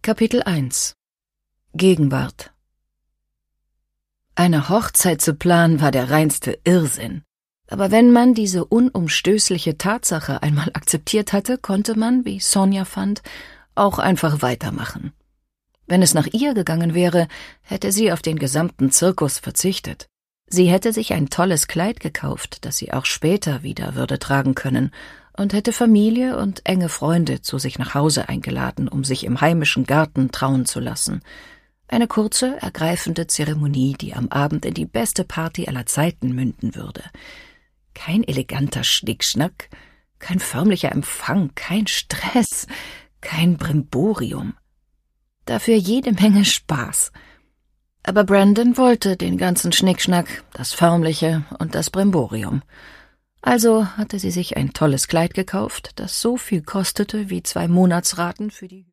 Kapitel 1 Gegenwart. Eine Hochzeit zu planen war der reinste Irrsinn. Aber wenn man diese unumstößliche Tatsache einmal akzeptiert hatte, konnte man, wie Sonja fand, auch einfach weitermachen. Wenn es nach ihr gegangen wäre, hätte sie auf den gesamten Zirkus verzichtet. Sie hätte sich ein tolles Kleid gekauft, das sie auch später wieder würde tragen können, und hätte Familie und enge Freunde zu sich nach Hause eingeladen, um sich im heimischen Garten trauen zu lassen. Eine kurze, ergreifende Zeremonie, die am Abend in die beste Party aller Zeiten münden würde. Kein eleganter Schnickschnack, kein förmlicher Empfang, kein Stress, kein Brimborium. Dafür jede Menge Spaß. Aber Brandon wollte den ganzen Schnickschnack, das Förmliche und das Brimborium. Also hatte sie sich ein tolles Kleid gekauft, das so viel kostete wie 2 Monatsraten für die